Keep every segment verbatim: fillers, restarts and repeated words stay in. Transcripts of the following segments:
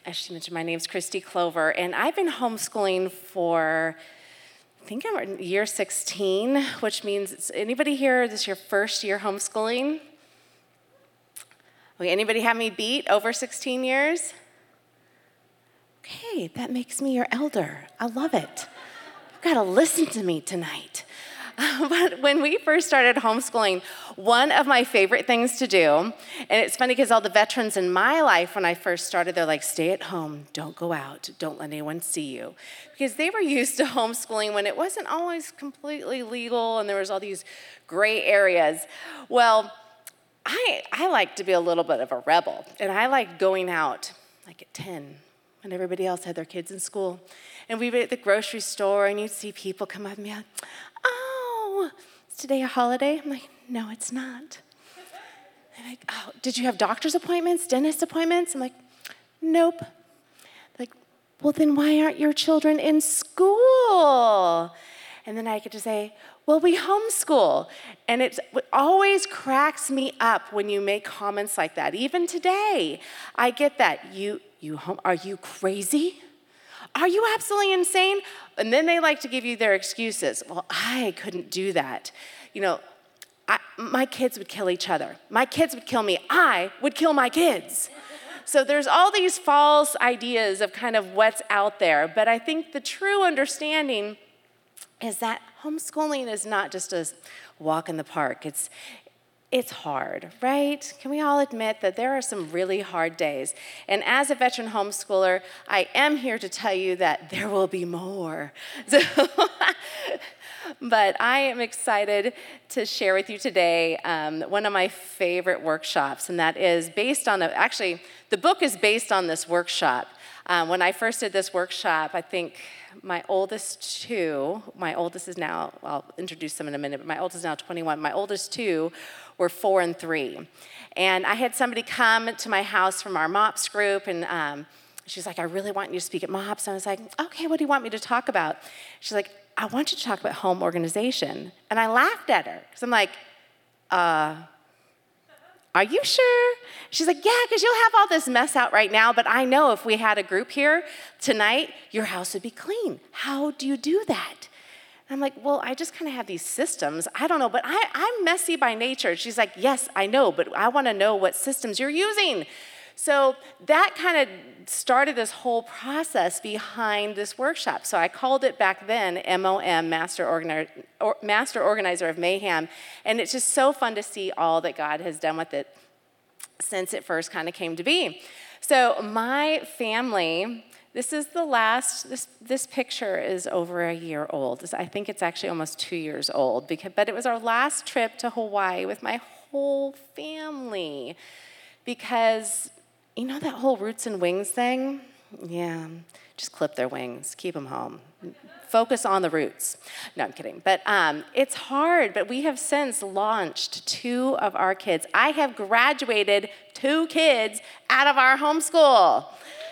as she mentioned, my name's Christy Clover, and I've been homeschooling for, I think I'm in year sixteen, which means, it's, anybody here, this is your first year homeschooling? Okay, anybody have me beat over sixteen years? Okay, that makes me your elder. I love it. You've got to listen to me tonight. But when we first started homeschooling, one of my favorite things to do, and it's funny because all the veterans in my life when I first started, they're like, stay at home, don't go out, don't let anyone see you. Because they were used to homeschooling when it wasn't always completely legal and there was all these gray areas. Well, I, I like to be a little bit of a rebel, and I like going out like at ten when everybody else had their kids in school. And we'd be at the grocery store, and you'd see people come up and be like, oh, is today a holiday? I'm like, no, it's not. They're like, oh, did you have doctor's appointments, dentist appointments? I'm like, nope. Like, well, then why aren't your children in school? And then I get to say, well, we homeschool. And it always cracks me up when you make comments like that. Even today, I get that. You, you home, are you crazy? Are you absolutely insane? And then they like to give you their excuses. Well, I couldn't do that. You know, I, my kids would kill each other. My kids would kill me. I would kill my kids. So there's all these false ideas of kind of what's out there. But I think the true understanding is that homeschooling is not just a walk in the park. It's It's hard, right? Can we all admit that there are some really hard days? And as a veteran homeschooler, I am here to tell you that there will be more. So, but I am excited to share with you today um, one of my favorite workshops, and that is based on, a, actually, the book is based on this workshop. Um, when I first did this workshop, I think my oldest two, my oldest is now, I'll introduce them in a minute, but my oldest is now twenty-one. My oldest two were four and three. And I had somebody come to my house from our MOPS group, and um, she's like, I really want you to speak at MOPS. And I was like, okay, what do you want me to talk about? She's like, I want you to talk about home organization. And I laughed at her, because I'm like, uh, are you sure? She's like, yeah, because you'll have all this mess out right now, but I know if we had a group here tonight, your house would be clean. How do you do that? And I'm like, well, I just kind of have these systems. I don't know, but I, I'm messy by nature. She's like, yes, I know, but I want to know what systems you're using. So that kind of started this whole process behind this workshop. So I called it back then M O M, Master, Organi- or Master Organizer of Mayhem. And it's just so fun to see all that God has done with it since it first kind of came to be. So my family, this is the last, this, this picture is over a year old. I think it's actually almost two years old, because, but it was our last trip to Hawaii with my whole family. Because, you know that whole roots and wings thing? Yeah, just clip their wings, keep them home. Focus on the roots. No, I'm kidding. But um, it's hard, but we have since launched two of our kids. I have graduated two kids out of our homeschool.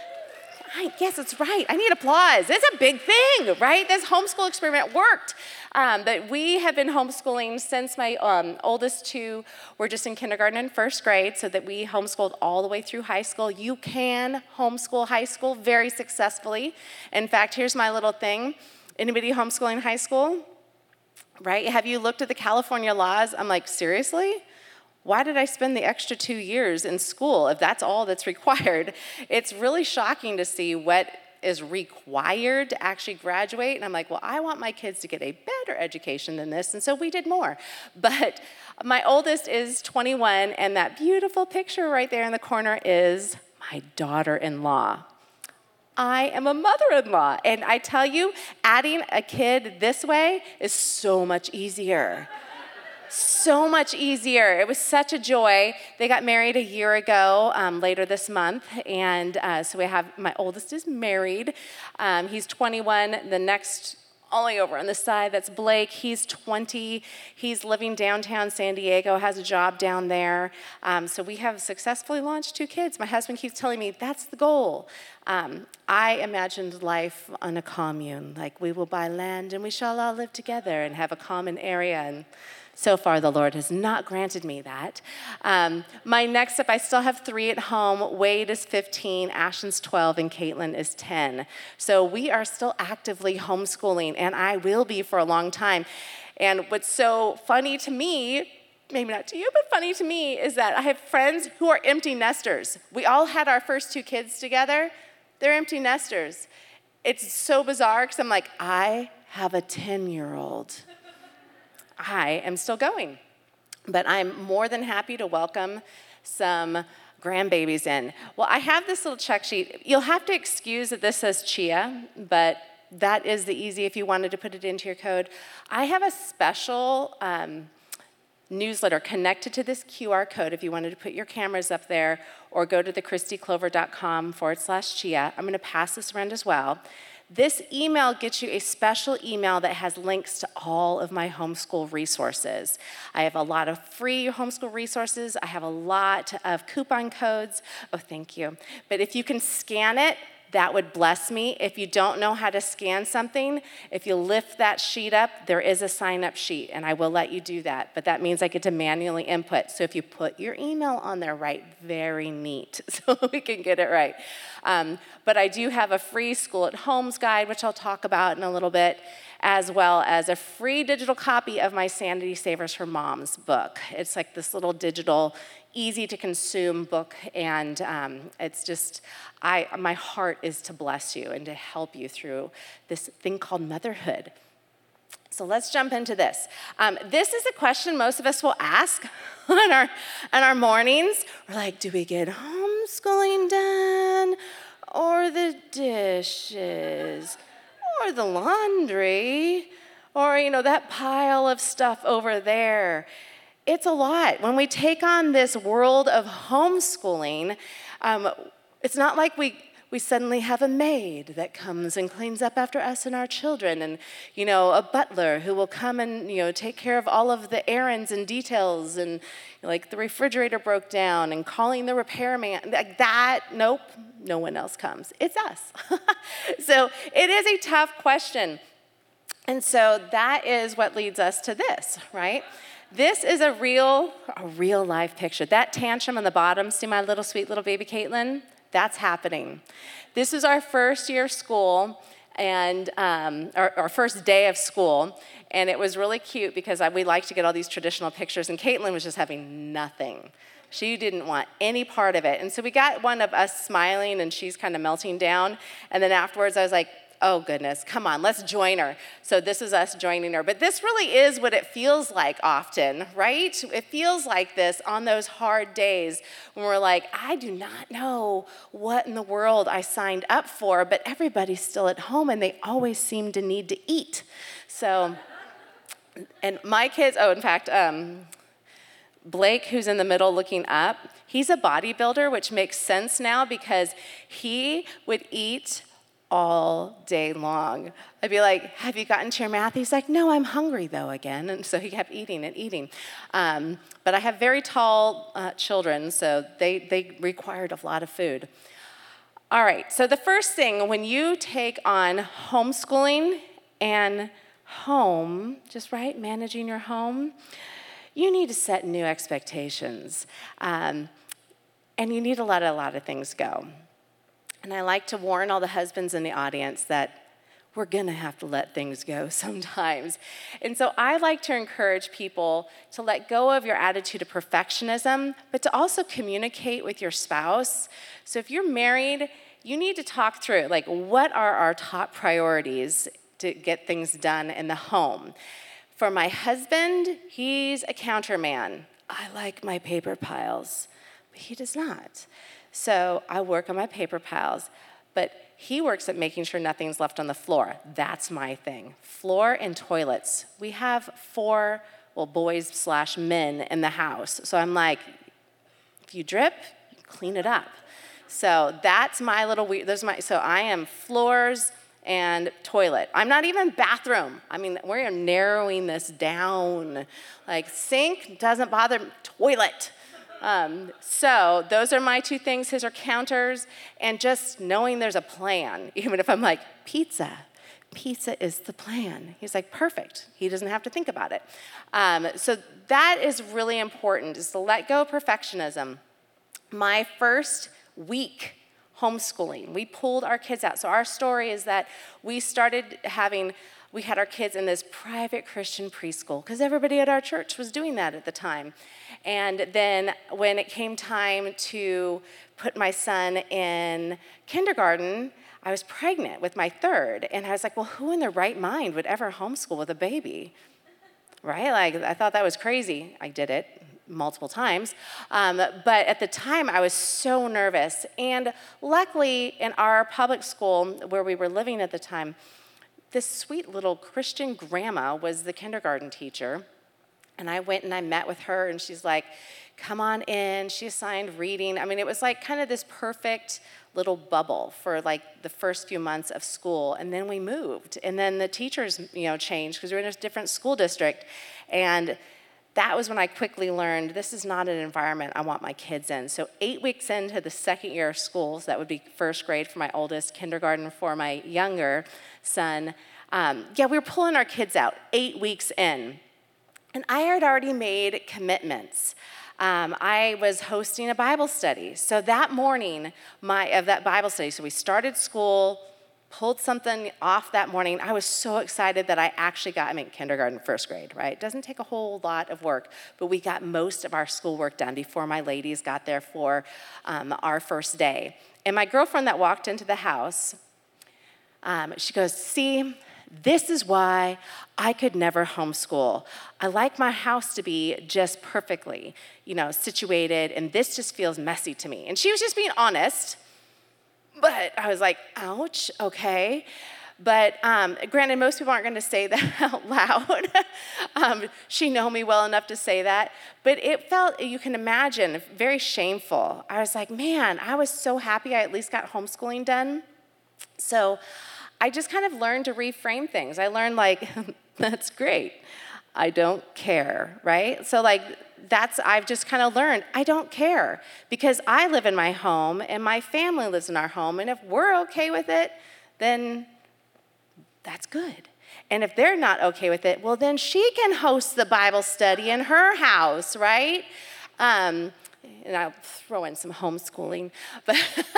I guess it's right. I need applause. It's a big thing, right? This homeschool experiment worked. Um, but we have been homeschooling since my um, oldest two were just in kindergarten and first grade, so that we homeschooled all the way through high school. You can homeschool high school very successfully. In fact, here's my little thing. Anybody homeschooling high school? Right? Have you looked at the California laws? I'm like, seriously? Why did I spend the extra two years in school if that's all that's required? It's really shocking to see what is required to actually graduate. And I'm like, well, I want my kids to get a better education than this. And so we did more. But my oldest is twenty-one, and that beautiful picture right there in the corner is my daughter-in-law. I am a mother-in-law. And I tell you, adding a kid this way is so much easier. So much easier. It was such a joy. They got married a year ago, um, later this month, and uh, so we have, my oldest is married. Um, he's twenty-one. The next, only over on the side, that's Blake. He's twenty. He's living downtown San Diego, has a job down there. Um, so we have successfully launched two kids. My husband keeps telling me, that's the goal. Um, I imagined life on a commune, like we will buy land and we shall all live together and have a common area. And So far, the Lord has not granted me that. Um, my next up, I still have three at home. Wade is fifteen, Ashton's twelve, and Caitlin is ten. So we are still actively homeschooling, and I will be for a long time. And what's so funny to me, maybe not to you, but funny to me, is that I have friends who are empty nesters. We all had our first two kids together. They're empty nesters. It's so bizarre because I'm like, I have a ten-year-old. I am still going. But I'm more than happy to welcome some grandbabies in. Well, I have this little check sheet. You'll have to excuse that this says Chia, but that is the easy if you wanted to put it into your code. I have a special um, newsletter connected to this Q R code if you wanted to put your cameras up there or go to the christyclover.com forward slash Chia. I'm going to pass this around as well. This email gets you a special email that has links to all of my homeschool resources. I have a lot of free homeschool resources. I have a lot of coupon codes. Oh, thank you. But if you can scan it, that would bless me. If you don't know how to scan something, if you lift that sheet up, there is a sign-up sheet, and I will let you do that. But that means I get to manually input. So if you put your email on there right, very neat, so we can get it right. Um, but I do have a free School at Homes guide, which I'll talk about in a little bit, as well as a free digital copy of my Sanity Savers for Moms book. It's like this little digital, easy-to-consume book, and um, it's just, I, my heart is to bless you and to help you through this thing called motherhood. So let's jump into this. Um, this is a question most of us will ask on our, on our mornings. We're like, do we get homeschooling done, or the dishes, or the laundry, or, you know, that pile of stuff over there? It's a lot. When we take on this world of homeschooling, um, it's not like we, we suddenly have a maid that comes and cleans up after us and our children, and, you know, a butler who will come and, you know, take care of all of the errands and details, and like the refrigerator broke down and calling the repairman. Like that, nope, no one else comes. It's us. So it is a tough question. And so that is what leads us to this, right? This is a real, a real life picture. That tantrum on the bottom, see my little sweet little baby Caitlin? That's happening. This is our first year of school, and um, our, our first day of school, and it was really cute because I, we like to get all these traditional pictures, and Caitlin was just having nothing. She didn't want any part of it. And so we got one of us smiling, and she's kind of melting down, and then afterwards I was like, oh goodness, come on, let's join her. So this is us joining her. But this really is what it feels like often, right? It feels like this on those hard days when we're like, I do not know what in the world I signed up for, but everybody's still at home and they always seem to need to eat. So, and my kids, oh, in fact, um, Blake, who's in the middle looking up, he's a bodybuilder, which makes sense now because he would eat all day long. I'd be like, have you gotten to your math? He's like, no, I'm hungry though again. And so he kept eating and eating. Um, but I have very tall uh, children, so they, they required a lot of food. All right, so the first thing, when you take on homeschooling and home, just right, managing your home, you need to set new expectations. Um, and you need to let a lot of things go. And I like to warn all the husbands in the audience that we're gonna have to let things go sometimes. And so I like to encourage people to let go of your attitude of perfectionism, but to also communicate with your spouse. So if you're married, you need to talk through, like, what are our top priorities to get things done in the home? For my husband, he's a counterman. I like my paper piles, but he does not. So I work on my paper piles, but he works at making sure nothing's left on the floor. That's my thing. Floor and toilets. We have four, well, boys slash men in the house. So I'm like, if you drip, clean it up. So that's my little weird, those my, so I am floors and toilet. I'm not even bathroom. I mean, we're narrowing this down. Like sink doesn't bother, toilet. Um, so those are my two things. His are counters, and just knowing there's a plan. Even if I'm like, pizza, pizza is the plan. He's like, perfect. He doesn't have to think about it. Um, so that is really important, is to let go of perfectionism. My first week homeschooling, we pulled our kids out. So our story is that we started having, we had our kids in this private Christian preschool because everybody at our church was doing that at the time. And then when it came time to put my son in kindergarten, I was pregnant with my third. And I was like, well, who in their right mind would ever homeschool with a baby? Right? Like, I thought that was crazy. I did it multiple times. Um, but at the time, I was so nervous. And luckily, in our public school where we were living at the time, this sweet little Christian grandma was the kindergarten teacher. And I went and I met with her, and she's like, come on in. She assigned reading. I mean, it was like kind of this perfect little bubble for like the first few months of school. And then we moved. And then the teachers, you know, changed because we were in a different school district. And that was when I quickly learned this is not an environment I want my kids in. So eight weeks into the second year of school, so that would be first grade for my oldest, kindergarten for my younger son, um, yeah, we were pulling our kids out eight weeks in. And I had already made commitments. Um, I was hosting a Bible study. So that morning my, of that Bible study, so we started school, pulled something off that morning. I was so excited that I actually got, I mean, kindergarten, first grade, right? It doesn't take a whole lot of work, but we got most of our schoolwork done before my ladies got there for um, our first day. And my girlfriend that walked into the house, um, she goes, see, this is why I could never homeschool. I like my house to be just perfectly, you know, situated, and this just feels messy to me. And she was just being honest. But I was like, ouch, okay. But um, granted, most people aren't going to say that out loud. um, she know me well enough to say that. But it felt, you can imagine, very shameful. I was like, man, I was so happy I at least got homeschooling done. So I just kind of learned to reframe things. I learned, like, that's great. I don't care, right? So, like, that's, I've just kind of learned, I don't care because I live in my home and my family lives in our home, and if we're okay with it, then that's good. And if they're not okay with it, well, then she can host the Bible study in her house, right? Um, and I'll throw in some homeschooling, but,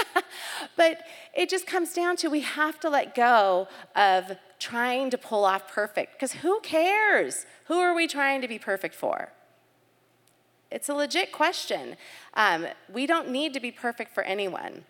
but it just comes down to we have to let go of trying to pull off perfect, because who cares? Who are we trying to be perfect for? It's a legit question. Um, we don't need to be perfect for anyone,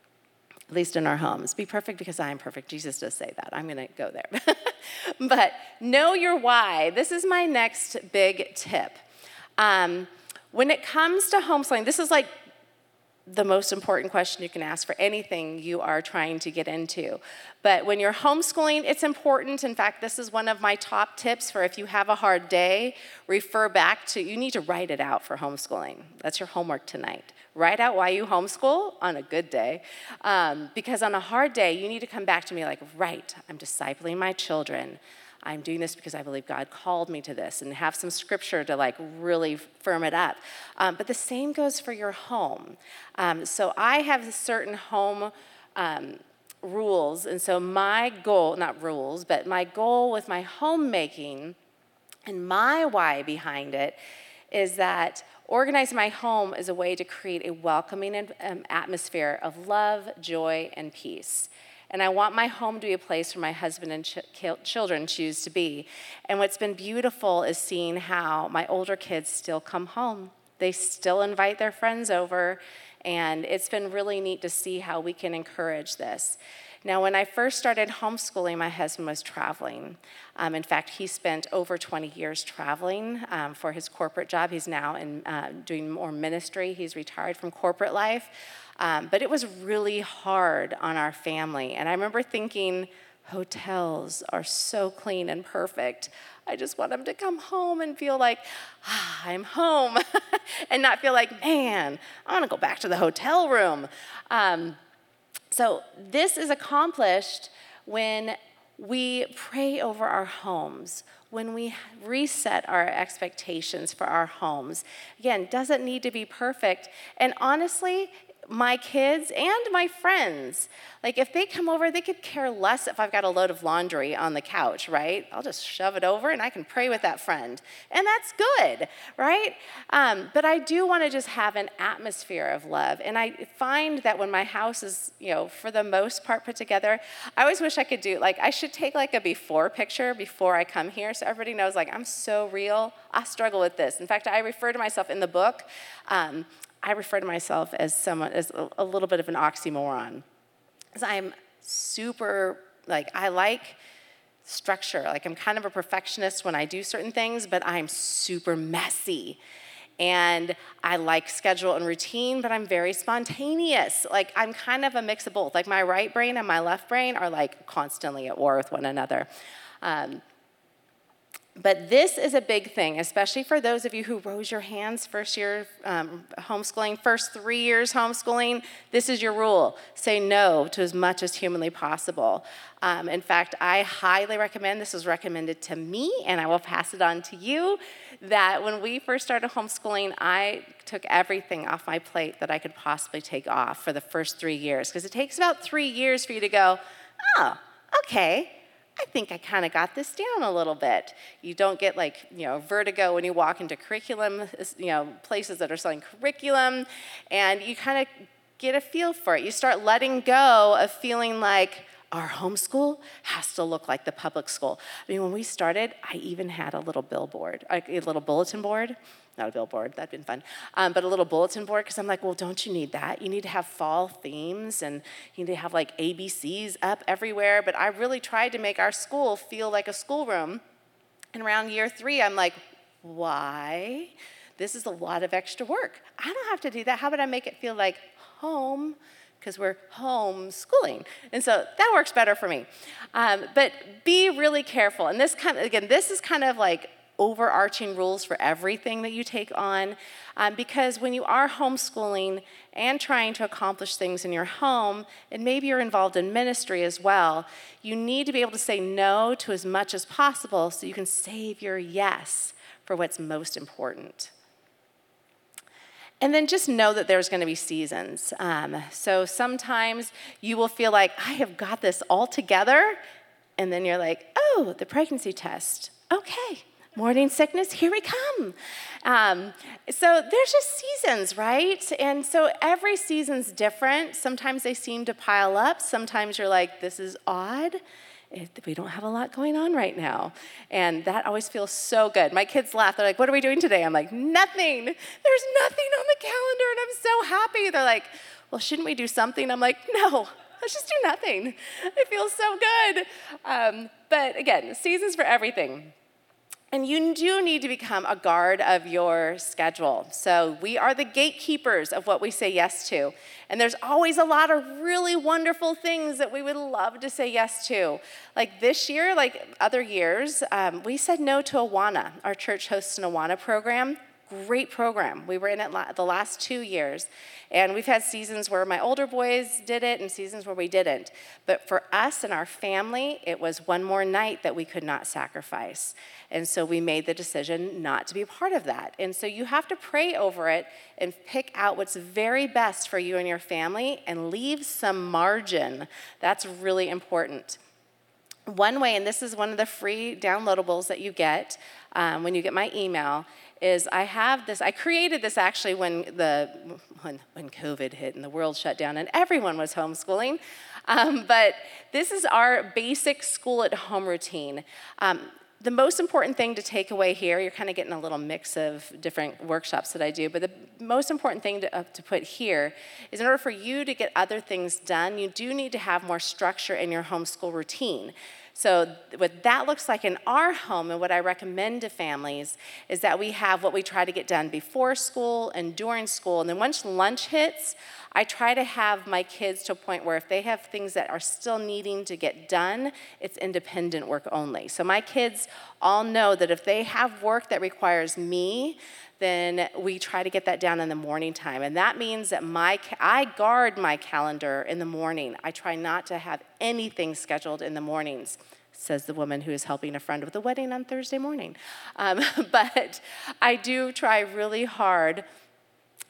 at least in our homes. Be perfect because I am perfect. Jesus does say that. I'm going to go there. But know your why. This is my next big tip. Um, when it comes to homeschooling, this is like the most important question you can ask for anything you are trying to get into. But when you're homeschooling, it's important. In fact, this is one of my top tips for if you have a hard day, refer back to, you need to write it out for homeschooling. That's your homework tonight. Write out why you homeschool on a good day. Um, because on a hard day, you need to come back to me like, right, I'm discipling my children. I'm doing this because I believe God called me to this, and have some scripture to like really firm it up. Um, but the same goes for your home. Um, so I have certain home um, rules, and so my goal, not rules, but my goal with my homemaking and my why behind it is that organizing my home is a way to create a welcoming um, atmosphere of love, joy, and peace. And I want my home to be a place where my husband and ch- children choose to be. And what's been beautiful is seeing how my older kids still come home. They still invite their friends over, and it's been really neat to see how we can encourage this. Now, when I first started homeschooling, my husband was traveling. Um, in fact, he spent over twenty years traveling um, for his corporate job. He's now in, uh, doing more ministry. He's retired from corporate life. Um, but it was really hard on our family. And I remember thinking, hotels are so clean and perfect. I just want him to come home and feel like, ah, I'm home, and not feel like, man, I want to go back to the hotel room. Um, so this is accomplished when we pray over our homes, when we reset our expectations for our homes. Again, doesn't need to be perfect. And honestly, my kids and my friends, like if they come over, they could care less if I've got a load of laundry on the couch, right? I'll just shove it over and I can pray with that friend. And that's good, right? Um, but I do want to just have an atmosphere of love. And I find that when my house is, you know, for the most part put together, I always wish I could do, like, I should take like a before picture before I come here so everybody knows, like, I'm so real. I struggle with this. In fact, I refer to myself in the book, um, I refer to myself as someone, as a, a little bit of an oxymoron. Because I'm super, like, I like structure. Like, I'm kind of a perfectionist when I do certain things, but I'm super messy. And I like schedule and routine, but I'm very spontaneous. Like, I'm kind of a mix of both. Like, my right brain and my left brain are, like, constantly at war with one another. Um, But this is a big thing, especially for those of you who rose your hands first year um, homeschooling, first three years homeschooling. This is your rule. Say no to as much as humanly possible. Um, in fact, I highly recommend, this was recommended to me, and I will pass it on to you, that when we first started homeschooling, I took everything off my plate that I could possibly take off for the first three years. Because it takes about three years for you to go, oh, okay, I think I kind of got this down a little bit. You don't get like, you know, vertigo when you walk into curriculum, you know, places that are selling curriculum, and you kind of get a feel for it. You start letting go of feeling like our homeschool has to look like the public school. I mean, when we started, I even had a little billboard, a little bulletin board. Not a billboard, that'd been fun, um, but a little bulletin board, because I'm like, well, don't you need that? You need to have fall themes, and you need to have like A B Cs up everywhere, but I really tried to make our school feel like a schoolroom. And around year three, I'm like, why? This is a lot of extra work. I don't have to do that. How about I make it feel like home? Because we're homeschooling. And so that works better for me. Um, but be really careful. And this kind of, again, this is kind of like overarching rules for everything that you take on, um, because when you are homeschooling and trying to accomplish things in your home, and maybe you're involved in ministry as well, you need to be able to say no to as much as possible so you can save your yes for what's most important. And then just know that there's going to be seasons. Um, so sometimes you will feel like, I have got this all together, and then you're like, oh, the pregnancy test, okay. Morning sickness, here we come. Um, so there's just seasons, right? And so every season's different. Sometimes they seem to pile up. Sometimes you're like, this is odd. We don't have a lot going on right now. And that always feels so good. My kids laugh. They're like, what are we doing today? I'm like, nothing. There's nothing on the calendar, and I'm so happy. They're like, well, shouldn't we do something? I'm like, no. Let's just do nothing. It feels so good. Um, but again, seasons for everything. And you do need to become a guard of your schedule. So we are the gatekeepers of what we say yes to. And there's always a lot of really wonderful things that we would love to say yes to. Like this year, like other years, um, we said no to Awana. Our church hosts an Awana program. Great program. We were in it la- the last two years. And we've had seasons where my older boys did it and seasons where we didn't. But for us and our family, it was one more night that we could not sacrifice. And so we made the decision not to be a part of that. And so you have to pray over it and pick out what's very best for you and your family and leave some margin. That's really important. One way, and this is one of the free downloadables that you get um, when you get my email, is I have this, I created this actually when the when, when COVID hit and the world shut down and everyone was homeschooling. Um, but this is our basic school at home routine. Um, the most important thing to take away here, you're kind of getting a little mix of different workshops that I do, but the most important thing to, uh, to put here is in order for you to get other things done, you do need to have more structure in your homeschool routine. So what that looks like in our home and what I recommend to families is that we have what we try to get done before school and during school. And then once lunch hits, I try to have my kids to a point where if they have things that are still needing to get done, it's independent work only. So my kids all know that if they have work that requires me, then we try to get that down in the morning time. And that means that my I guard my calendar in the morning. I try not to have anything scheduled in the mornings, says the woman who is helping a friend with a wedding on Thursday morning. Um, but I do try really hard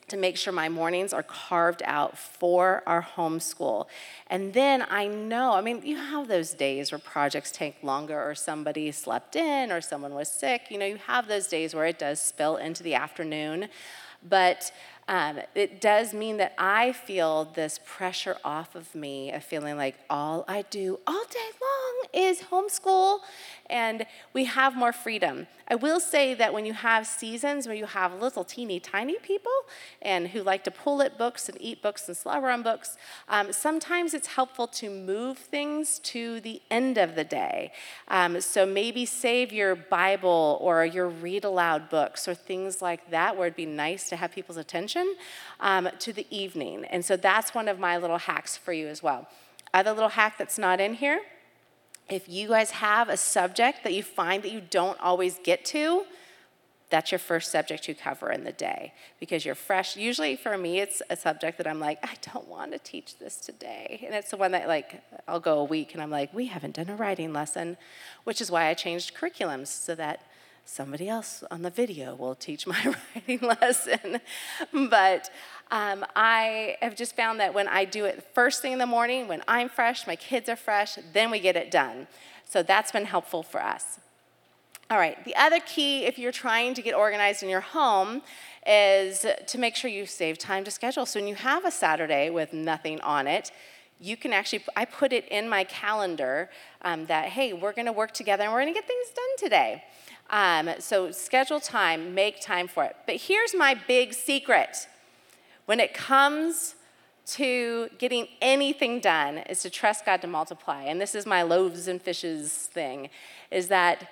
to make sure my mornings are carved out for our homeschool. And then I know, I mean, you have those days where projects take longer or somebody slept in or someone was sick. You know, you have those days where it does spill into the afternoon. But um, it does mean that I feel this pressure off of me of feeling like all I do all day long is homeschool, and we have more freedom. I will say that when you have seasons where you have little teeny tiny people and who like to pull at books and eat books and slobber on books, um, sometimes it's helpful to move things to the end of the day. Um, so maybe save your Bible or your read aloud books or things like that where it'd be nice to have people's attention um, to the evening. And so that's one of my little hacks for you as well. Other little hack that's not in here: if you guys have a subject that you find that you don't always get to, that's your first subject you cover in the day because you're fresh. Usually for me, it's a subject that I'm like, I don't want to teach this today. And it's the one that like, I'll go a week and I'm like, we haven't done a writing lesson, which is why I changed curriculums so that somebody else on the video will teach my writing lesson. But um, I have just found that when I do it first thing in the morning, when I'm fresh, my kids are fresh, then we get it done. So that's been helpful for us. All right, the other key if you're trying to get organized in your home is to make sure you save time to schedule. So when you have a Saturday with nothing on it, you can actually, I put it in my calendar um, that, hey, we're gonna work together and we're gonna get things done today. Um, so schedule time, make time for it. But here's my big secret. When it comes to getting anything done is to trust God to multiply. And this is my loaves and fishes thing, is that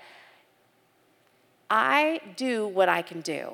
I do what I can do.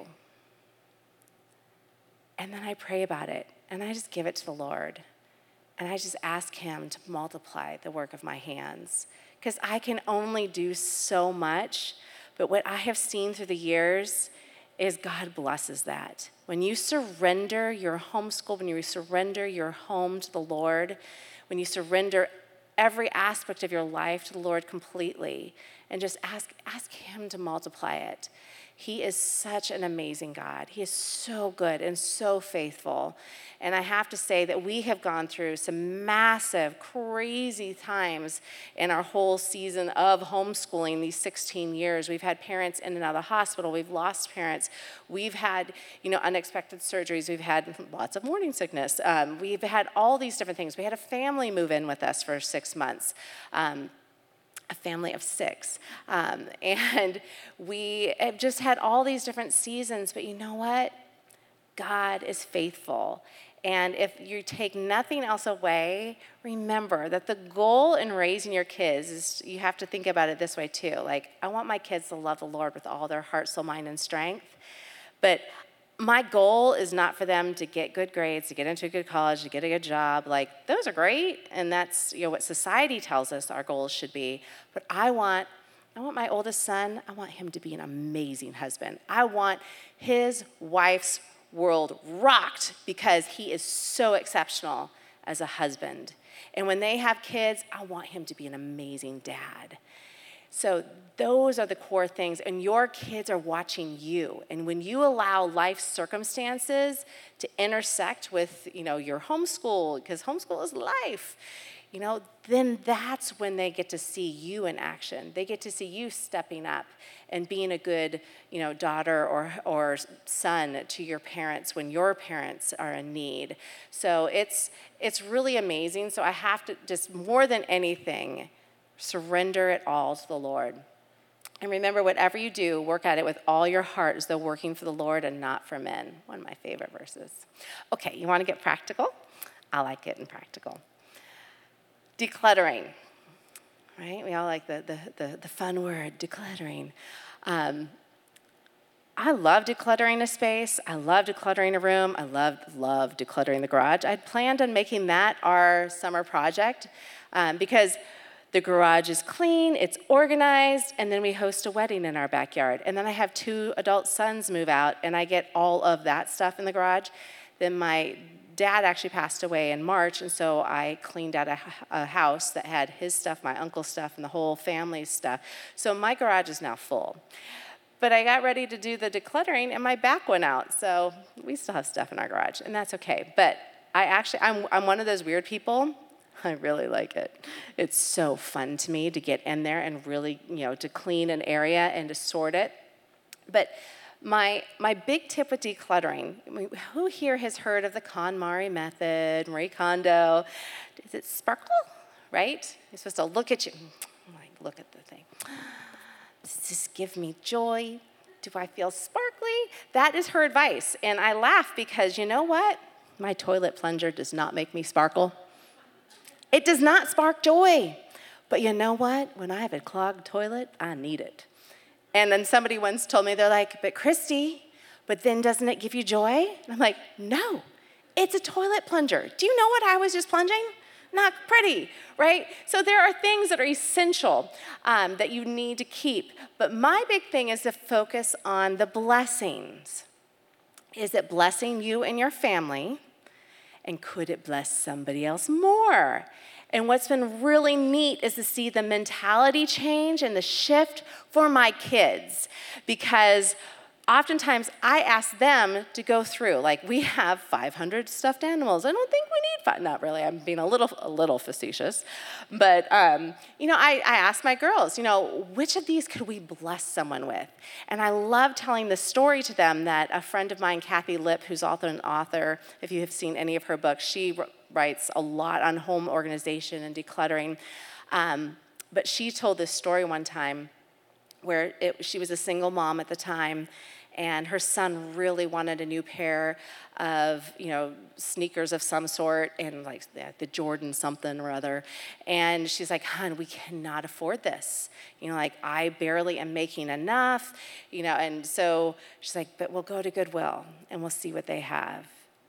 And then I pray about it, and I just give it to the Lord. And I just ask him to multiply the work of my hands. Because I can only do so much, but what I have seen through the years is God blesses that. When you surrender your homeschool, when you surrender your home to the Lord, when you surrender every aspect of your life to the Lord completely, and just ask, ask him to multiply it. He is such an amazing God. He is so good and so faithful. And I have to say that we have gone through some massive, crazy times in our whole season of homeschooling these sixteen years. We've had parents in and out of the hospital. We've lost parents. We've had, you know, unexpected surgeries. We've had lots of morning sickness. Um, we've had all these different things. We had a family move in with us for six months. Um, a family of six. Um, and we have just had all these different seasons, but you know what? God is faithful. And if you take nothing else away, remember that the goal in raising your kids is, you have to think about it this way too. Like, I want my kids to love the Lord with all their heart, soul, mind, and strength. But my goal is not for them to get good grades, to get into a good college, to get a good job. Like, those are great, and that's, you know, what society tells us our goals should be. But I want, I want my oldest son, I want him to be an amazing husband. I want his wife's world rocked because he is so exceptional as a husband. And when they have kids, I want him to be an amazing dad. So those are the core things, and your kids are watching you. And when you allow life circumstances to intersect with, you know, your homeschool, because homeschool is life, you know, then that's when they get to see you in action. They get to see you stepping up and being a good, you know, daughter or or son to your parents when your parents are in need. So it's it's really amazing. So I have to just, more than anything, surrender it all to the Lord. And remember, whatever you do, work at it with all your heart as though working for the Lord and not for men. One of my favorite verses. Okay, you want to get practical? I like getting practical. Decluttering, right? We all like the, the, the, the fun word, decluttering. Um, I love decluttering a space. I love decluttering a room. I love, love decluttering the garage. I'd planned on making that our summer project um, because the garage is clean, it's organized, and then we host a wedding in our backyard. And then I have two adult sons move out, and I get all of that stuff in the garage. Then my dad actually passed away in March, and so I cleaned out a, a house that had his stuff, my uncle's stuff, and the whole family's stuff. So my garage is now full. but I got ready to do the decluttering, and my back went out. So we still have stuff in our garage, and that's okay. But I actually, I'm, I'm one of those weird people. I really like it. It's so fun to me to get in there and really, you know, to clean an area and to sort it. But my my big tip with decluttering, I mean, who here has heard of the KonMari method, Marie Kondo? Is it sparkle, right? You're supposed to look at you, like, look at the thing. Does this give me joy? Do I feel sparkly? That is her advice. And I laugh because you know what? My toilet plunger does not make me sparkle. It does not spark joy. But you know what? When I have a clogged toilet, I need it. And then somebody once told me, they're like, but Christy, but then doesn't it give you joy? And I'm like, no, it's a toilet plunger. Do you know what I was just plunging? Not pretty, right? So there are things that are essential um, that you need to keep. But my big thing is to focus on the blessings. Is it blessing you and your family? And could it bless somebody else more? And what's been really neat is to see the mentality change and the shift for my kids. Because oftentimes I ask them to go through, like, we have five hundred stuffed animals. I don't think we need five. Not really, I'm being a little a little facetious. But, um, you know, I, I ask my girls, you know, which of these could we bless someone with? And I love telling the story to them that a friend of mine, Kathy Lipp, who's also an author, if you have seen any of her books, she writes a lot on home organization and decluttering. Um, but she told this story one time where it, she was a single mom at the time, and her son really wanted a new pair of, you know, sneakers of some sort, and like the Jordan something or other. And she's like, hon, we cannot afford this. You know, like, I barely am making enough, you know, and so she's like, but we'll go to Goodwill and we'll see what they have.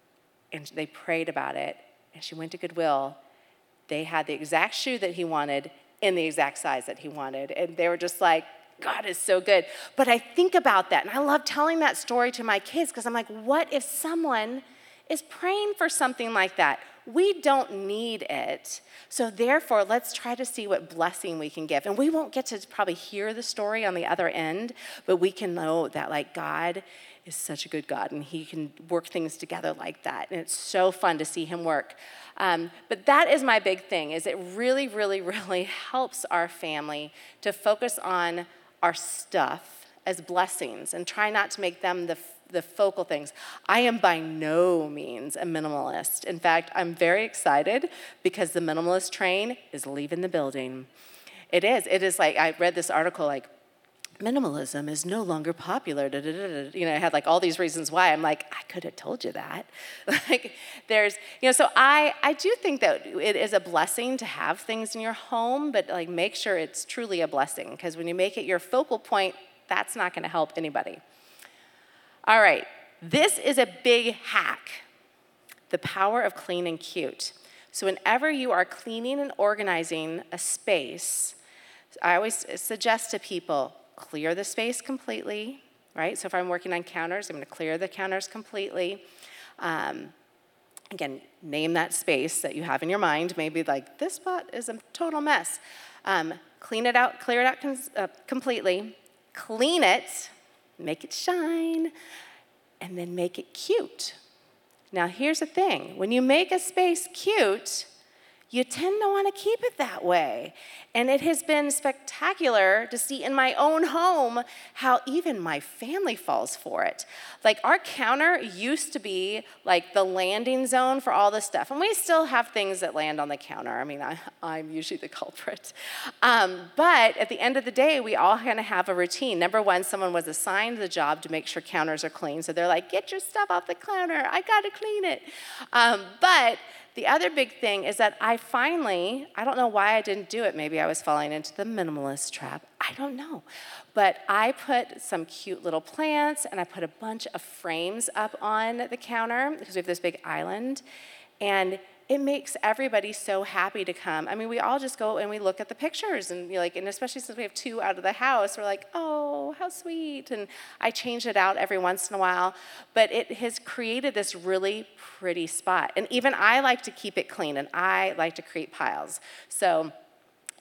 And they prayed about it, and she went to Goodwill. They had the exact shoe that he wanted in the exact size that he wanted. And they were just like, God is so good. But I think about that, and I love telling that story to my kids because I'm like, what if someone is praying for something like that? We don't need it. So therefore, let's try to see what blessing we can give. And we won't get to probably hear the story on the other end, but we can know that, like, God is such a good God, and he can work things together like that. And it's so fun to see him work. Um, but that is my big thing, is it really, really, really helps our family to focus on our stuff as blessings and try not to make them the the focal things. I am by no means a minimalist. In fact, I'm very excited because the minimalist train is leaving the building. It is. It is like, I read this article like, minimalism is no longer popular. Da, da, da, da. You know, I had like all these reasons why. I'm like, I could have told you that. Like, there's, you know, so I, I do think that it is a blessing to have things in your home, but like make sure it's truly a blessing, because when you make it your focal point, that's not going to help anybody. All right, this is a big hack, the power of clean and cute. So whenever you are cleaning and organizing a space, I always suggest to people, clear the space completely, right? So if I'm working on counters, I'm going to clear the counters completely. Um, again, name that space that you have in your mind. Maybe like, this spot is a total mess. Um, clean it out, clear it out com- uh, completely. Clean it, make it shine, and then make it cute. Now, here's the thing. When you make a space cute, you tend to want to keep it that way. And it has been spectacular to see in my own home how even my family falls for it. Like, our counter used to be like the landing zone for all this stuff. And we still have things that land on the counter. I mean, I, I'm usually the culprit. Um, but at the end of the day, we all kind of have a routine. Number one, someone was assigned the job to make sure counters are clean. So they're like, get your stuff off the counter. I got to clean it. Um, but the other big thing is that I finally, I don't know why I didn't do it. Maybe I was falling into the minimalist trap. I don't know. But I put some cute little plants, and I put a bunch of frames up on the counter because we have this big island. And it makes everybody so happy to come. I mean, we all just go and we look at the pictures, and you're like, and especially since we have two out of the house, we're like, oh, how sweet. And I change it out every once in a while, but it has created this really pretty spot. And even I like to keep it clean, and I like to create piles. So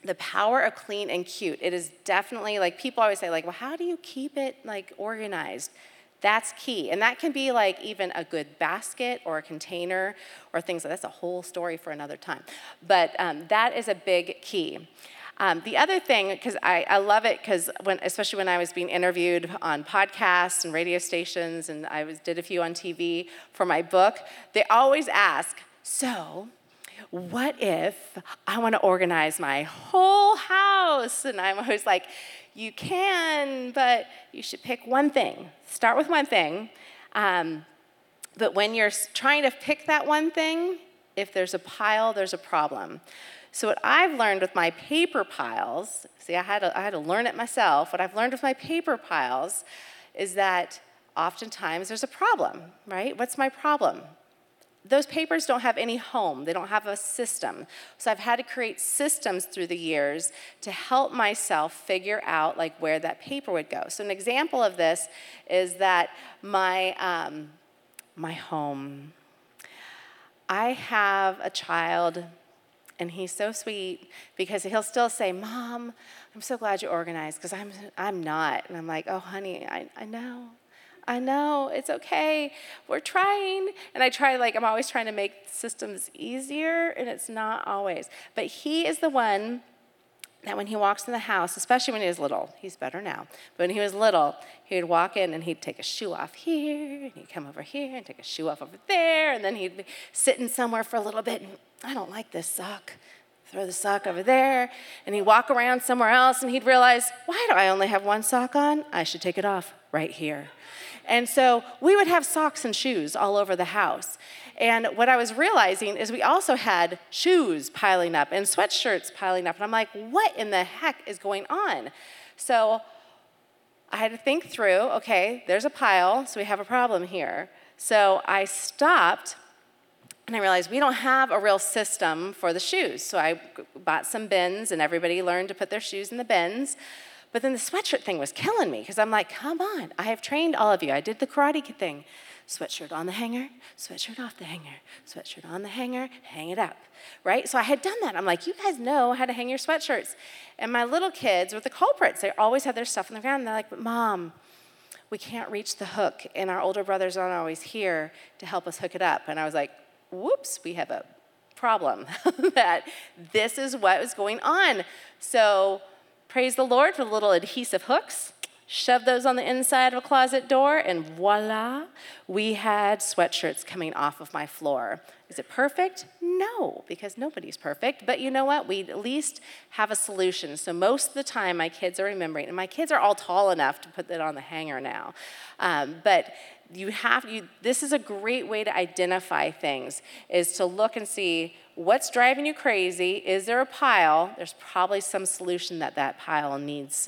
the power of clean and cute. It is definitely, like, people always say, like, well, how do you keep it, like, organized? That's key. And that can be, like, even a good basket or a container or things like that. That's a whole story for another time. But um, that is a big key. Um, the other thing, because I, I love it, because when, especially when I was being interviewed on podcasts and radio stations, and I was, did a few on T V for my book, they always ask, so what if I want to organize my whole house? And I'm always like, you can, but you should pick one thing. Start with one thing. Um, but when you're trying to pick that one thing, if there's a pile, there's a problem. So what I've learned with my paper piles, see, I had to, I had to learn it myself. What I've learned with my paper piles is that oftentimes there's a problem, right? What's my problem? Those papers don't have any home. They don't have a system. So I've had to create systems through the years to help myself figure out, like, where that paper would go. So an example of this is that my, um, my home. I have a child, and he's so sweet because he'll still say, Mom, I'm so glad you're organized, because I'm, I'm not. And I'm like, oh, honey, I, I know. I know, it's okay, we're trying. And I try, like, I'm always trying to make systems easier, and it's not always. But he is the one that when he walks in the house, especially when he was little, he's better now, but when he was little, he would walk in and he'd take a shoe off here, and he'd come over here and take a shoe off over there, and then he'd be sitting somewhere for a little bit, and I don't like this sock. Throw the sock over there, and he'd walk around somewhere else, and he'd realize, why do I only have one sock on? I should take it off right here. And so we would have socks and shoes all over the house. And what I was realizing is we also had shoes piling up and sweatshirts piling up. And I'm like, what in the heck is going on? So I had to think through, okay, there's a pile, so we have a problem here. So I stopped, and I realized we don't have a real system for the shoes. So I bought some bins, and everybody learned to put their shoes in the bins. But then the sweatshirt thing was killing me, because I'm like, come on, I have trained all of you. I did the karate thing. Sweatshirt on the hanger, sweatshirt off the hanger, sweatshirt on the hanger, hang it up, right? So I had done that. I'm like, you guys know how to hang your sweatshirts. And my little kids were the culprits. They always had their stuff on the ground, and they're like, but Mom, we can't reach the hook, and our older brothers aren't always here to help us hook it up. And I was like, whoops, we have a problem, that this is what was going on. So praise the Lord for the little adhesive hooks. Shove those on the inside of a closet door, and voila, we had sweatshirts coming off of my floor. Is it perfect? No, because nobody's perfect. But you know what? We at least have a solution. So most of the time, my kids are remembering, and my kids are all tall enough to put that on the hanger now. Um, but you have, you, this is a great way to identify things, is to look and see what's driving you crazy. Is there a pile? There's probably some solution that that pile needs.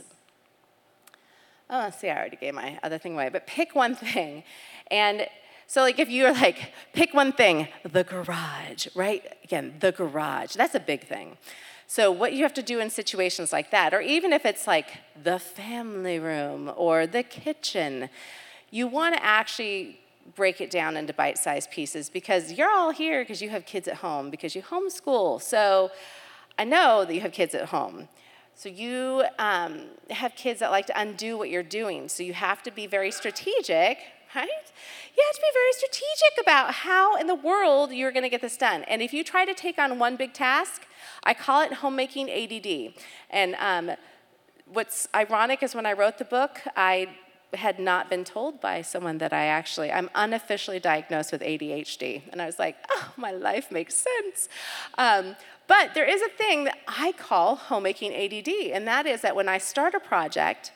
Oh, see, I already gave my other thing away. But pick one thing. And so, like, if you're like, pick one thing, the garage, right? Again, the garage. That's a big thing. So what you have to do in situations like that, or even if it's like the family room or the kitchen, you want to actually break it down into bite-sized pieces, because you're all here because you have kids at home, because you homeschool. So I know that you have kids at home. So you um, have kids that like to undo what you're doing. So you have to be very strategic, right? You have to be very strategic about how in the world you're going to get this done. And if you try to take on one big task, I call it homemaking A D D. And um, what's ironic is when I wrote the book, I had not been told by someone that I actually, I'm unofficially diagnosed with A D H D. And I was like, oh, my life makes sense. Um, but there is a thing that I call homemaking A D D, and that is that when I start a project,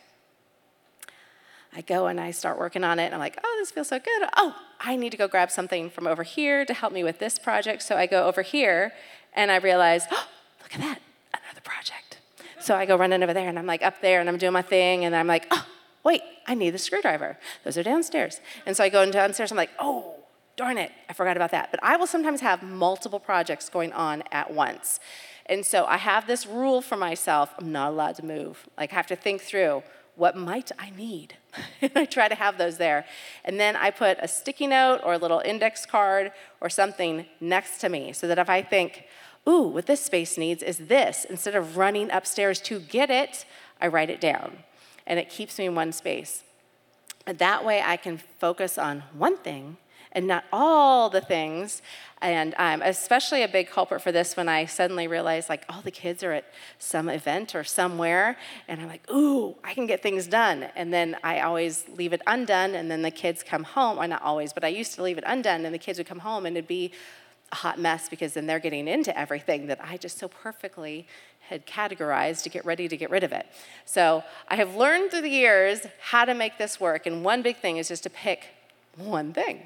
I go and I start working on it, and I'm like, oh, this feels so good. Oh, I need to go grab something from over here to help me with this project. So I go over here, and I realize, oh, look at that, another project. So I go running over there, and I'm like up there, and I'm doing my thing, and I'm like, oh, wait, I need the screwdriver. Those are downstairs. And so I go downstairs, I'm like, oh, darn it, I forgot about that. But I will sometimes have multiple projects going on at once. And so I have this rule for myself, I'm not allowed to move. Like, I have to think through, what might I need? And I try to have those there. And then I put a sticky note or a little index card or something next to me, so that if I think, ooh, what this space needs is this. Instead of running upstairs to get it, I write it down. And it keeps me in one space. And that way I can focus on one thing and not all the things. And I'm especially a big culprit for this when I suddenly realize, like, all the kids are at some event or somewhere, and I'm like, ooh, I can get things done. And then I always leave it undone, and then the kids come home. Or not always, but I used to leave it undone, and the kids would come home, and it'd be a hot mess because then they're getting into everything that I just so perfectly had categorized to get ready to get rid of it. So I have learned through the years how to make this work, and one big thing is just to pick one thing.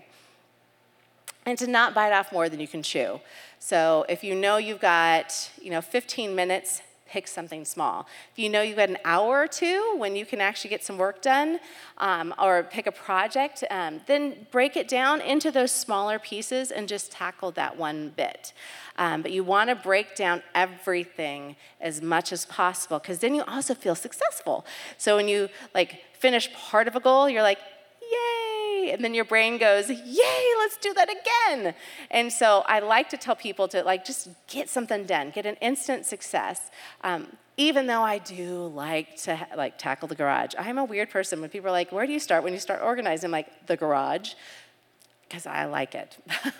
And to not bite off more than you can chew. So if you know you've got, you know, fifteen minutes, pick something small. If you know you've got an hour or two when you can actually get some work done, um, or pick a project, um, then break it down into those smaller pieces and just tackle that one bit. Um, but you want to break down everything as much as possible, because then you also feel successful. So when you like finish part of a goal, you're like, yay, and then your brain goes, yay, let's do that again. And so I like to tell people to like just get something done, get an instant success. Um, even though I do like to like tackle the garage. I'm a weird person. When people are like, where do you start when you start organizing? I'm like, the garage, because I like it.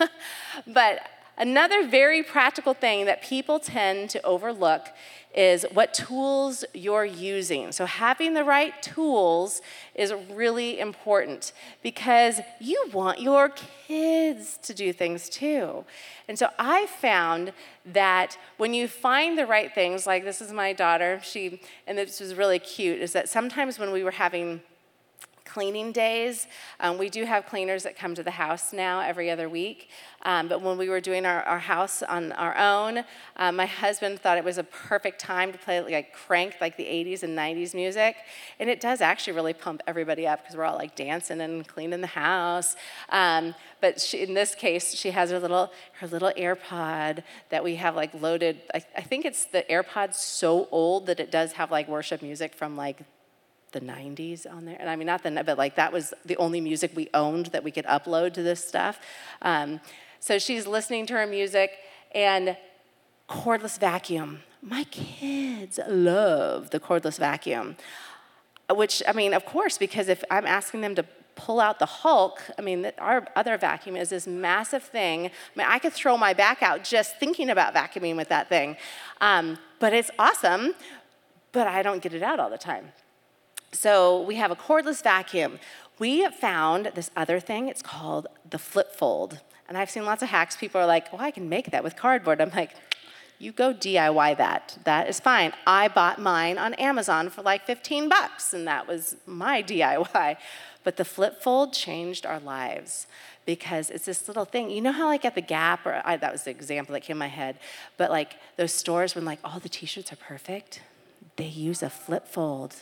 But another very practical thing that people tend to overlook is what tools you're using. So having the right tools is really important because you want your kids to do things too. And so I found that when you find the right things, like this is my daughter, she, and this was really cute, is that sometimes when we were having cleaning days. Um, we do have cleaners that come to the house now every other week. Um, but when we were doing our, our house on our own, uh, my husband thought it was a perfect time to play like crank, like the eighties and nineties music. And it does actually really pump everybody up because we're all like dancing and cleaning the house. Um, but she, in this case, she has her little her little AirPod that we have like loaded. I, I think it's the AirPod's so old that it does have like worship music from like the nineties on there. And I mean, not the, but like that was the only music we owned that we could upload to this stuff. Um, so she's listening to her music and cordless vacuum. My kids love the cordless vacuum, which, I mean, of course, because if I'm asking them to pull out the Hulk, I mean, our other vacuum is this massive thing. I mean, I could throw my back out just thinking about vacuuming with that thing. Um, but it's awesome, but I don't get it out all the time. So we have a cordless vacuum. We found this other thing. It's called the flip fold. And I've seen lots of hacks. People are like, well, I can make that with cardboard. I'm like, you go D I Y that. That is fine. I bought mine on Amazon for like fifteen bucks, and that was my D I Y. But the flip fold changed our lives because it's this little thing. You know how like at the Gap, or I, that was the example that came in my head, but like those stores when like all the t-shirts are perfect, they use a flip fold.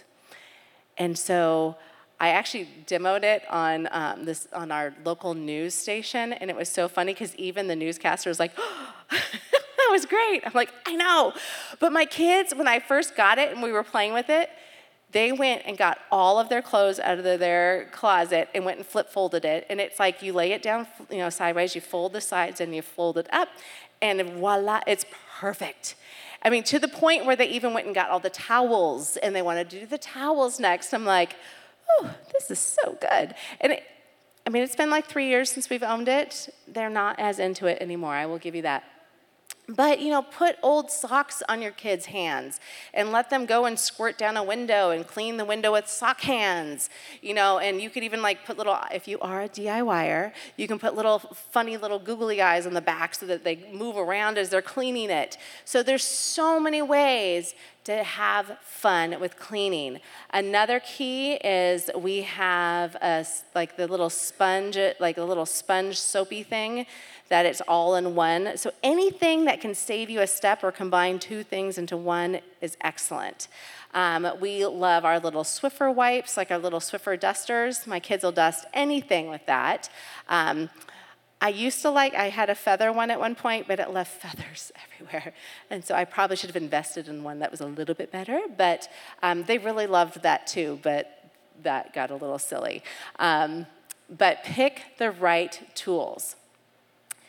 And so I actually demoed it on um, this on our local news station, and it was so funny because even the newscaster was like, oh, that was great. I'm like, I know. But my kids, when I first got it and we were playing with it, they went and got all of their clothes out of their closet and went and flip folded it. And it's like you lay it down, you know, sideways, you fold the sides and you fold it up, and voila, it's perfect. I mean, to the point where they even went and got all the towels, and they wanted to do the towels next. I'm like, oh, this is so good. And it, I mean, it's been like three years since we've owned it. They're not as into it anymore, I will give you that. But, you know, put old socks on your kids' hands and let them go and squirt down a window and clean the window with sock hands, you know, and you could even like put little, if you are a DIYer, you can put little funny little googly eyes on the back so that they move around as they're cleaning it. So there's so many ways to have fun with cleaning. Another key is we have a, like the little sponge, like a little sponge soapy thing that it's all in one. So anything that can save you a step or combine two things into one is excellent. Um, we love our little Swiffer wipes, like our little Swiffer dusters. My kids will dust anything with that. Um, I used to like, I had a feather one at one point, but it left feathers everywhere. And so I probably should have invested in one that was a little bit better, but um, they really loved that too, but that got a little silly. Um, but pick the right tools.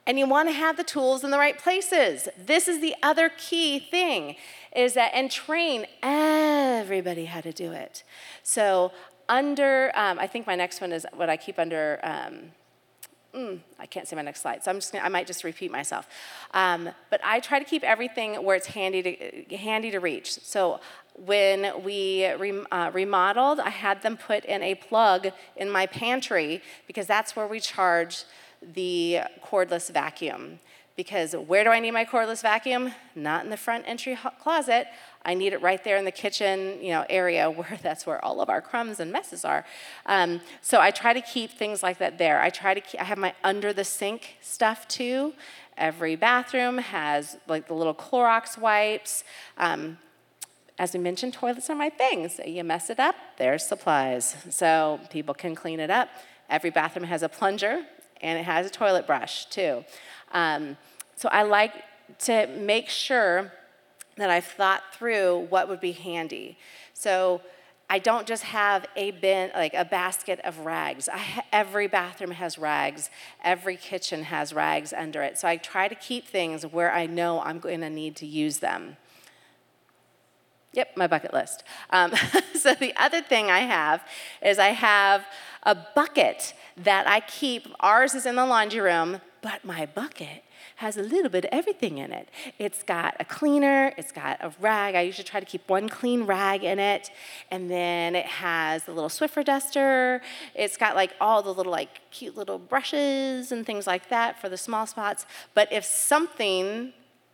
And you want to have the tools in the right places. This is the other key thing, is that, and train everybody how to do it. So under, um, I think my next one is what I keep under, um, mm, I can't say my next slide, so I'm just gonna, I might just repeat myself. Um, but I try to keep everything where it's handy to, handy to reach. So when we rem, uh, remodeled, I had them put in a plug in my pantry because that's where we charge the cordless vacuum. Because where do I need my cordless vacuum? Not in the front entry closet. I need it right there in the kitchen, you know, area where that's where all of our crumbs and messes are. Um, so I try to keep things like that there. I try to keep, I have my under the sink stuff too. Every bathroom has like the little Clorox wipes. Um, as we mentioned, toilets are my thing. So you mess it up, there's supplies. So people can clean it up. Every bathroom has a plunger and it has a toilet brush too. Um, so I like to make sure that I've thought through what would be handy. So I don't just have a bin, like a basket of rags. I ha- every bathroom has rags. Every kitchen has rags under it. So I try to keep things where I know I'm going to need to use them. Yep, my bucket list. Um, so the other thing I have is I have a bucket that I keep. Ours is in the laundry room, but my bucket has a little bit of everything in it. It's got a cleaner, it's got a rag. I usually try to keep one clean rag in it. And then it has the little Swiffer duster. It's got like all the little like cute little brushes and things like that for the small spots. But if something,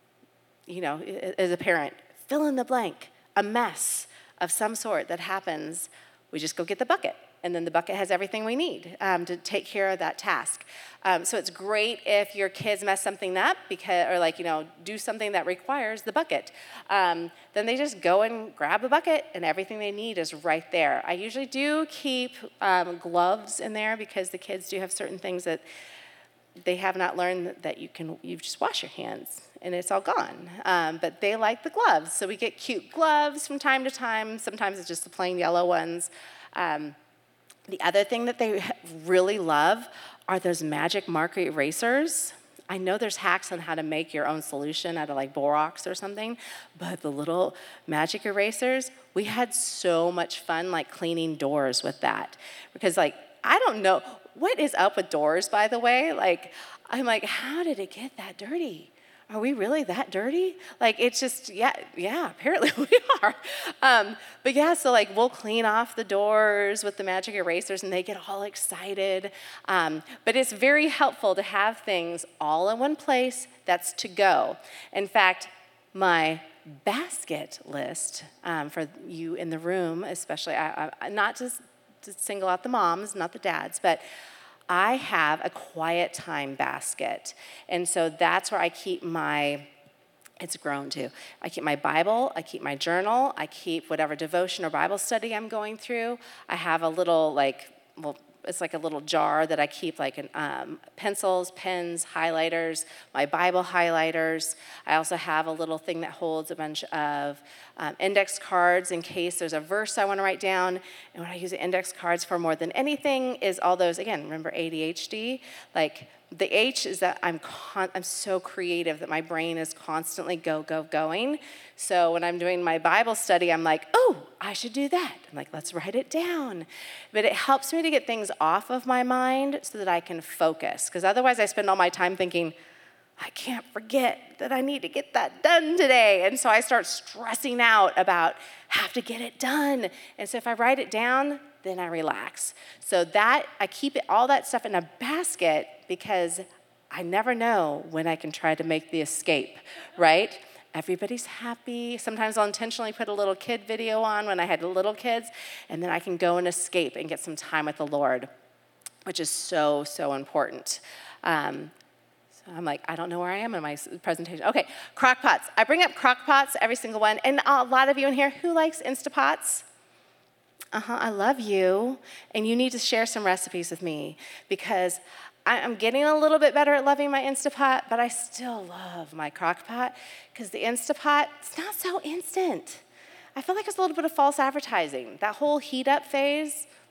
you know, as a parent, fill in the blank, a mess of some sort that happens, we just go get the bucket. And then the bucket has everything we need um, to take care of that task. Um, so it's great if your kids mess something up because, or like, you know, do something that requires the bucket. Um, then they just go and grab a bucket and everything they need is right there. I usually do keep um, gloves in there because the kids do have certain things that they have not learned that you can, you just wash your hands and it's all gone. Um, but they like the gloves. So we get cute gloves from time to time. Sometimes it's just the plain yellow ones. Um, The other thing that they really love are those magic marker erasers. I know there's hacks on how to make your own solution out of like borax or something, but the little magic erasers, we had so much fun like cleaning doors with that. Because like, I don't know, what is up with doors, by the way? Like, I'm like, how did it get that dirty? Are we really that dirty? Like, it's just, yeah, yeah, apparently we are. Um, but yeah, so like we'll clean off the doors with the magic erasers and they get all excited. Um, but it's very helpful to have things all in one place that's to go. In fact, my basket list um, for you in the room, especially, I, I, not just to single out the moms, not the dads, but I have a quiet time basket. And so that's where I keep my, it's grown to. I keep my Bible, I keep my journal, I keep whatever devotion or Bible study I'm going through. I have a little like, well, it's like a little jar that I keep like an, um, pencils, pens, highlighters, my Bible highlighters. I also have a little thing that holds a bunch of um, index cards in case there's a verse I want to write down. And what I use the index cards for more than anything is all those, again, remember A D H D? Like the H is that I'm con- I'm so creative that my brain is constantly go, go, going. So when I'm doing my Bible study, I'm like, oh, I should do that. I'm like, let's write it down. But it helps me to get things off of my mind so that I can focus. Because otherwise I spend all my time thinking, I can't forget that I need to get that done today. And so I start stressing out about have to get it done. And so if I write it down, then I relax. So that, I keep it, all that stuff in a basket because I never know when I can try to make the escape, right? Everybody's happy. Sometimes I'll intentionally put a little kid video on when I had little kids, and then I can go and escape and get some time with the Lord, which is so, so important. Um, so I'm like, I don't know where I am in my presentation. Okay, crock pots. I bring up crock pots, every single one, and a lot of you in here, who likes Instapots? Uh-huh, I love you, and you need to share some recipes with me because I'm getting a little bit better at loving my Instapot, but I still love my crock pot because the Instapot, it's not so instant. I feel like it's a little bit of false advertising. That whole heat up phase,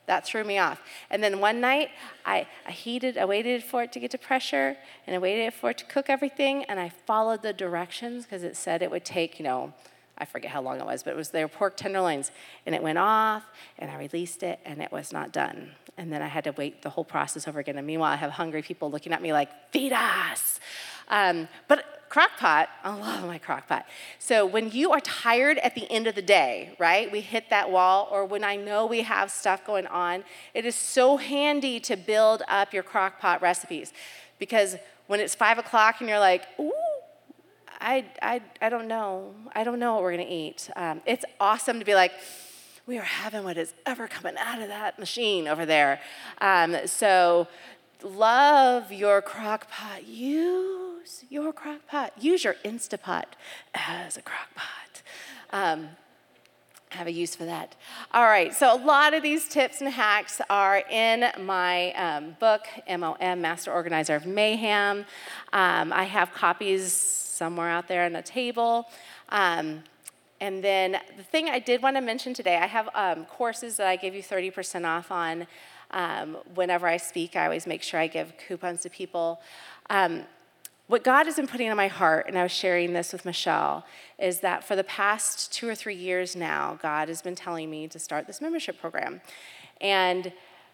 That threw me off. And then one night, I, I heated, I waited for it to get to pressure, and I waited for it to cook everything, and I followed the directions because it said it would take, you know, I forget how long it was, but it was their pork tenderloins. And it went off, and I released it, and it was not done. And then I had to wait the whole process over again. And meanwhile, I have hungry people looking at me like, feed us. Um, but crock pot, I love my crock pot. So when you are tired at the end of the day, right, we hit that wall, or when I know we have stuff going on, it is so handy to build up your crock pot recipes. Because when it's five o'clock and you're like, ooh, I, I, I don't know. I don't know what we're going to eat. Um, it's awesome to be like, we are having what is ever coming out of that machine over there. Um, so love your crock pot. Use your crock pot. Use your Instapot as a crock pot. Um, have a use for that. All right, so a lot of these tips and hacks are in my um, book, M O M, Master Organizer of Mayhem. Um, I have copies somewhere out there on a table. Um, and then the thing I did want to mention today, I have um, courses that I give you thirty percent off on. Um, whenever I speak, I always make sure I give coupons to people. Um, what God has been putting on my heart, and I was sharing this with Michelle, is that for the past two or three years now, God has been telling me to start this membership program. And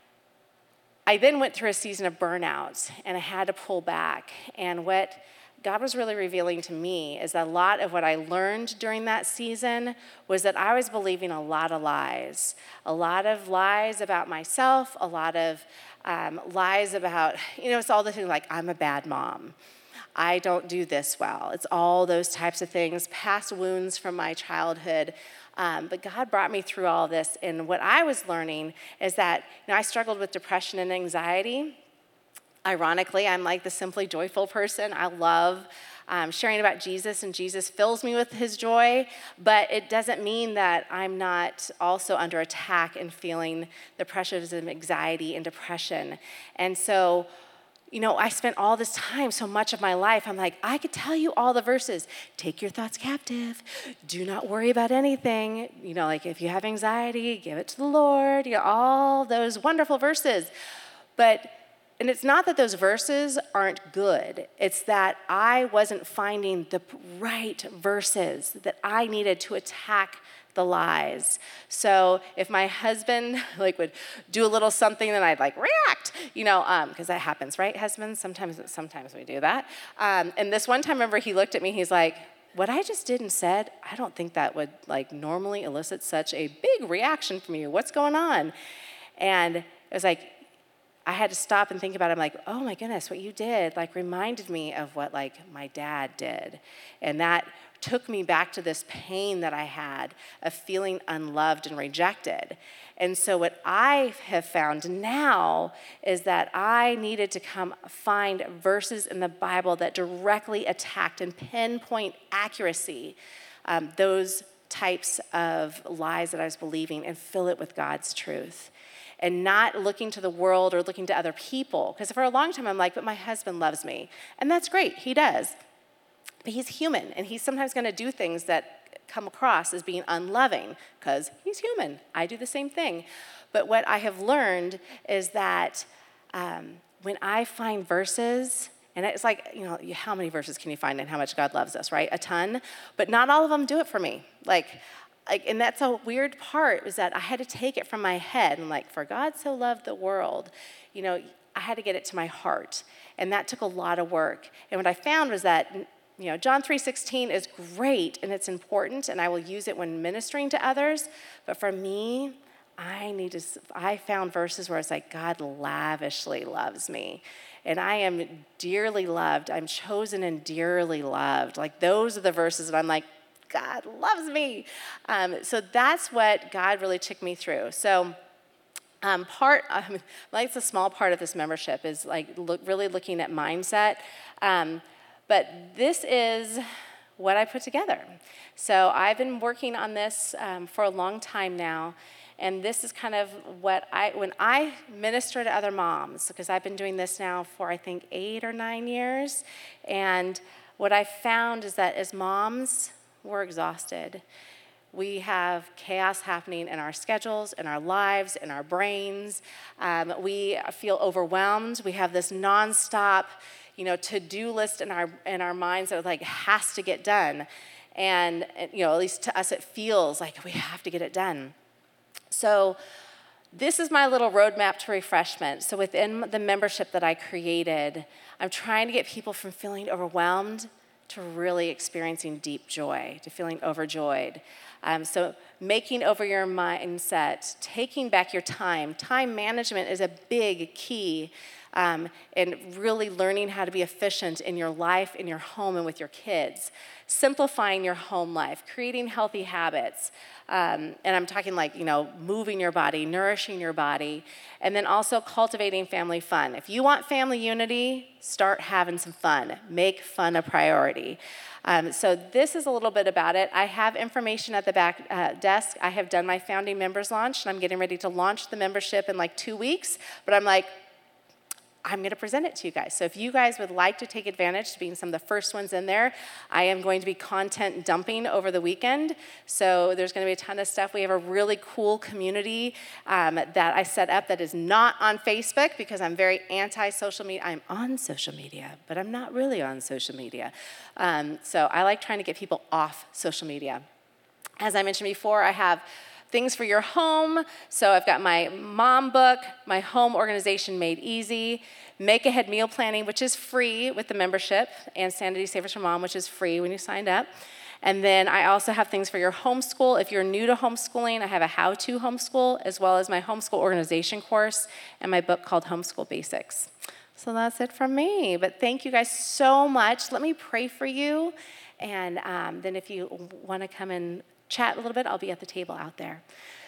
I then went through a season of burnout, and I had to pull back. And what God was really revealing to me is that a lot of what I learned during that season was that I was believing a lot of lies. A lot of lies about myself, a lot of um, lies about, you know, it's all the things like, I'm a bad mom. I don't do this well. It's all those types of things, past wounds from my childhood. Um, but God brought me through all this. And what I was learning is that, you know, I struggled with depression and anxiety. Ironically, I'm like the simply joyful person. I love um, sharing about Jesus, and Jesus fills me with his joy, but it doesn't mean that I'm not also under attack and feeling the pressures of anxiety and depression. And so, you know, I spent all this time, so much of my life, I'm like, I could tell you all the verses. Take your thoughts captive. Do not worry about anything. You know, like if you have anxiety, give it to the Lord. You know, all those wonderful verses. But And it's not that those verses aren't good. It's that I wasn't finding the right verses that I needed to attack the lies. So if my husband like would do a little something, then I'd like react, you know, because um, that happens, right, husbands? Sometimes, sometimes we do that. Um, and this one time, remember, he looked at me. He's like, "What I just did and said, I don't think that would like normally elicit such a big reaction from you. What's going on?" And it was like, I had to stop and think about it. I'm like, oh my goodness, what you did like reminded me of what like my dad did. And that took me back to this pain that I had of feeling unloved and rejected. And so what I have found now is that I needed to come find verses in the Bible that directly attacked and pinpoint accuracy um, those types of lies that I was believing and fill it with God's truth. And not looking to the world or looking to other people. Because for a long time, I'm like, but my husband loves me. And that's great, he does. But he's human, and he's sometimes gonna do things that come across as being unloving, because he's human. I do the same thing. But what I have learned is that um, when I find verses, and it's like, you know, how many verses can you find in how much God loves us, right? A ton. But not all of them do it for me. Like, Like, and that's a weird part, is that I had to take it from my head. And like, for God so loved the world, you know, I had to get it to my heart. And that took a lot of work. And what I found was that, you know, John three sixteen is great and it's important, and I will use it when ministering to others. But for me, I need to, I found verses where it's like, God lavishly loves me. And I am dearly loved. I'm chosen and dearly loved. Like, those are the verses that I'm like, God loves me. Um, so that's what God really took me through. So um, part, um, like it's a small part of this membership is like look, really looking at mindset. Um, but this is what I put together. So I've been working on this um, for a long time now. And this is kind of what I, when I minister to other moms, because I've been doing this now for I think eight or nine years. And what I found is that as moms, we're exhausted. we have chaos happening in our schedules, in our lives, in our brains. Um, we feel overwhelmed. We have this nonstop, you know, to-do list in our in our minds that like has to get done. And, you know, at least to us, it feels like we have to get it done. So this is my little roadmap to refreshment. So within the membership that I created, I'm trying to get people from feeling overwhelmed to really experiencing deep joy, to feeling overjoyed. Um, so making over your mindset, taking back your time. Time management is a big key um, in really learning how to be efficient in your life, in your home, and with your kids. Simplifying your home life, creating healthy habits. Um, and I'm talking like, you know, moving your body, nourishing your body, and then also cultivating family fun. If you want family unity, start having some fun. Make fun a priority. Um, so this is a little bit about it. I have information at the back uh, desk. I have done my founding members launch, and I'm getting ready to launch the membership in like two weeks. But I'm like, I'm going to present it to you guys. So if you guys would like to take advantage of being some of the first ones in there, I am going to be content dumping over the weekend. So there's going to be a ton of stuff. We have a really cool community um, that I set up that is not on Facebook because I'm very anti-social media. I'm on social media, but I'm not really on social media. Um, so I like trying to get people off social media. As I mentioned before, I have things for your home. So I've got my mom book, my home organization made easy, make ahead meal planning, which is free with the membership, and Sanity Savers for Mom, which is free when you signed up. And then I also have things for your homeschool. If you're new to homeschooling, I have a how-to homeschool, as well as my homeschool organization course and my book called Homeschool Basics. So that's it from me. But thank you guys so much. Let me pray for you. And um, then if you want to come and chat a little bit, I'll be at the table out there.